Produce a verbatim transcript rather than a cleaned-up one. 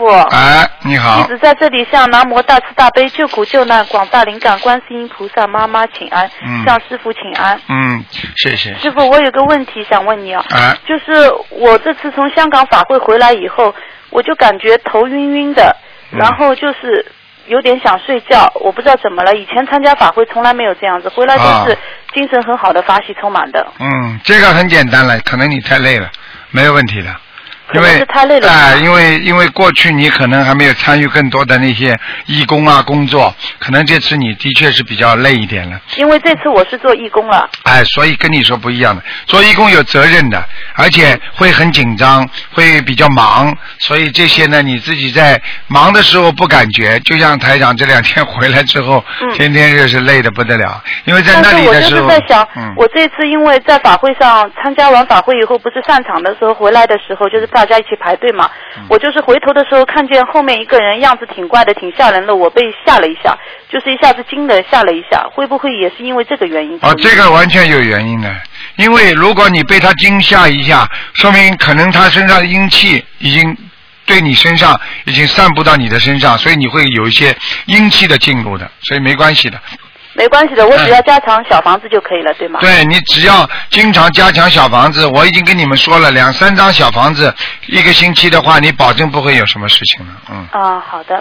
傅。 哎，你好。 弟子在这里向南无大慈大悲救苦救难广大灵感观世音菩萨妈妈请安， 嗯、 向师傅请安。 嗯，谢谢。 师傅，我有个问题想问你啊， 哎、 就是我这次从香港法会回来以后，我就感觉头晕晕的，然后就是有点想睡觉，我不知道怎么了。以前参加法会从来没有这样子，回来都是精神很好的，法喜充满的。 嗯，这个很简单了，可能你太累了，没有问题的。因为太累了哎、呃，因为因为过去你可能还没有参与更多的那些义工啊工作，可能这次你的确是比较累一点了。 因为这次我是做义工了。 哎，所以跟你说不一样的，做义工有责任的，而且会很紧张，会比较忙，所以这些呢，你自己在忙的时候不感觉，就像台长这两天回来之后，嗯、天天热是累得不得了，因为在那里的时候。 但是我就是在想， 嗯、 我这次因为在法会上参加完法会以后，不是散场的时候回来的时候，就是大家一起排队嘛，嗯、我就是回头的时候看见后面一个人样子挺怪的，挺吓人的，我被吓了一下，就是一下子惊的吓了一下，会不会也是因为这个原因？ 哦，这个完全有原因的，因为如果你被他惊吓一下，说明可能他身上的阴气已经对你身上已经散布到你的身上，所以你会有一些阴气的进入的，所以没关系的。 没关系的，我只要加强小房子就可以了，对吗？ 对，你只要经常加强小房子，我已经跟你们说了，两三张小房子一个星期的话，你保证不会有什么事情了。嗯。 啊，好的。